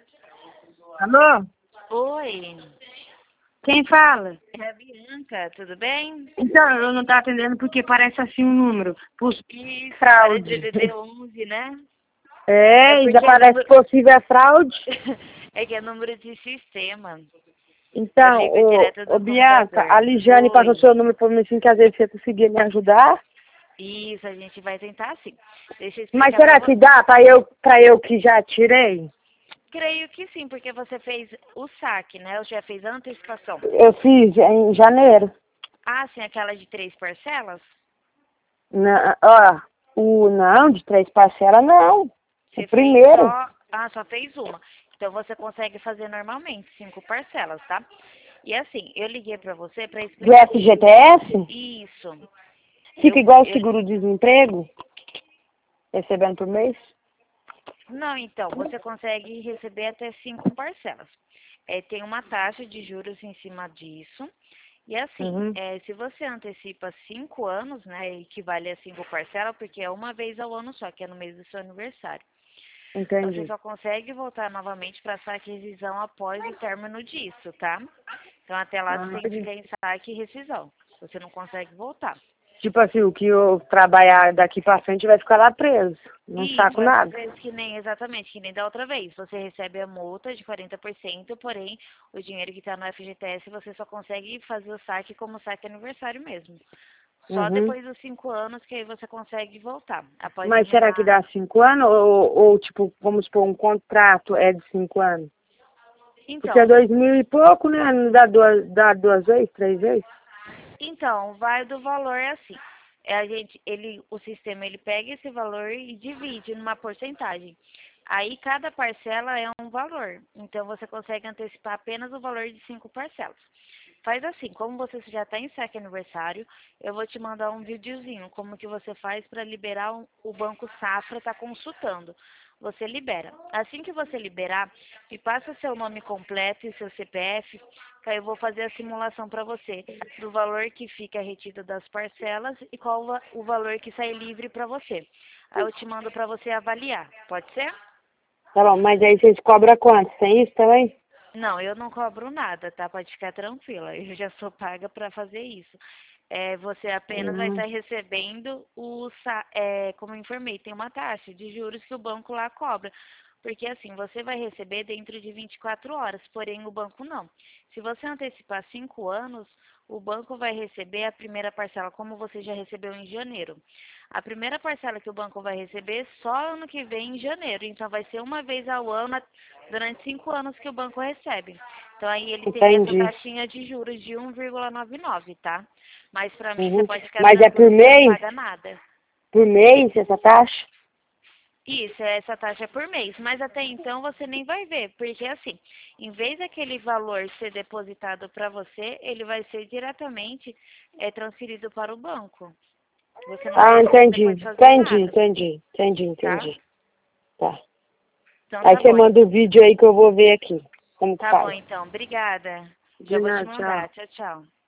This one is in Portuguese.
Alô? Oi, Quem fala? é a Bianca, tudo bem? Então, eu não tô atendendo porque parece assim um número. Isso, parece Fraude. DDD11, né? É, É ainda porque é parece número... possível fraude. é que é número de sistema. Eu Então, ligo direto ô do Bianca, a computador. Ligiane passou Oi. seu número pra mim assim que às vezes você conseguia me ajudar. Isso, a gente vai tentar sim. Deixa eu Mas explicar pra será que você. dá pra eu que já tirei? Creio que sim, porque você fez o saque, né? Ou já fez a antecipação. Eu fiz em janeiro. Ah, sim, aquela de 3 parcelas? Não, de 3 parcelas não. O Você fez primeiro. só. Ah, só fez uma. Então você consegue fazer normalmente 5 parcelas, tá? E assim, eu liguei pra você pra Do explicar assim. FGTS? Isso. Fica Eu, igual o eu, seguro-desemprego? Recebendo por mês? não, então, você consegue receber até 5 parcelas. Tem uma taxa de juros em cima disso. E assim, Uhum, se você antecipa 5 anos, né, equivale a 5 parcelas, porque é uma vez ao ano só, que é no mês do seu aniversário. Você entendi. só consegue voltar novamente para saque e rescisão após o término disso, tá? Então, até lá Ah, você entendi. indica em saque e rescisão. Você não consegue voltar. Tipo assim, o que eu trabalhar daqui pra frente vai ficar lá preso. Não E isso saco vai ser nada. preso que nem, exatamente, que nem da outra vez. Você recebe a multa de 40%, porém, o dinheiro que está no FGTS você só consegue fazer o saque como saque aniversário mesmo. Só Uhum. depois dos 5 anos que aí você consegue voltar. Após Mas será que terminar. dá 5 anos? Ou, tipo, vamos supor, um contrato é de 5 anos? Porque é Então, 2.000 e pouco, né? Não dá duas vezes, 3 vezes? Então, vai do valor assim. O sistema ele pega esse valor e divide numa porcentagem. Aí cada parcela é um valor. Então você consegue antecipar apenas o valor de 5 parcelas. Faz assim, como você já está em saque aniversário, eu vou te mandar um videozinho, como que você faz para liberar o Banco Safra está consultando. Você libera. Assim que você liberar, me passa seu nome completo e seu CPF, que aí eu vou fazer a simulação para você do valor que fica retido das parcelas e qual o valor que sai livre para você. Aí eu te mando para você avaliar. Pode ser? Tá bom, mas aí vocês cobram quanto? Tem isso também? Não, eu não cobro nada, tá? Pode ficar tranquila. Eu já sou paga para fazer isso. Você apenas vai Uhum. estar recebendo como eu informei, tem uma taxa de juros que o banco lá cobra. Porque assim, você vai receber dentro de 24 horas, porém o banco não. Se você antecipar 5 anos, o banco vai receber a primeira parcela, como você já recebeu em janeiro. A primeira parcela que o banco vai receber só ano que vem, em janeiro. Então vai ser uma vez ao ano durante 5 anos que o banco recebe. Então aí ele tem essa Entendi. taxinha de juros de 1,99, tá? Mas pra mim você Uhum. pode ficar Mas é por tranquilo que você não mês? paga nada. Por mês essa taxa? Isso, essa taxa é por mês, mas até então você nem vai ver, porque assim, em vez daquele valor ser depositado para você, ele vai ser diretamente transferido para o banco. Você não Ah, precisa entendi. depois fazer Entendi, nada, entendi, entendi, tá? entendi. Tá. Então Aí tá você bom, manda o vídeo aí que eu vou ver aqui. Como que tá bom faz. então, obrigada. Já De vou te nada, tchau. mandar, tchau, tchau.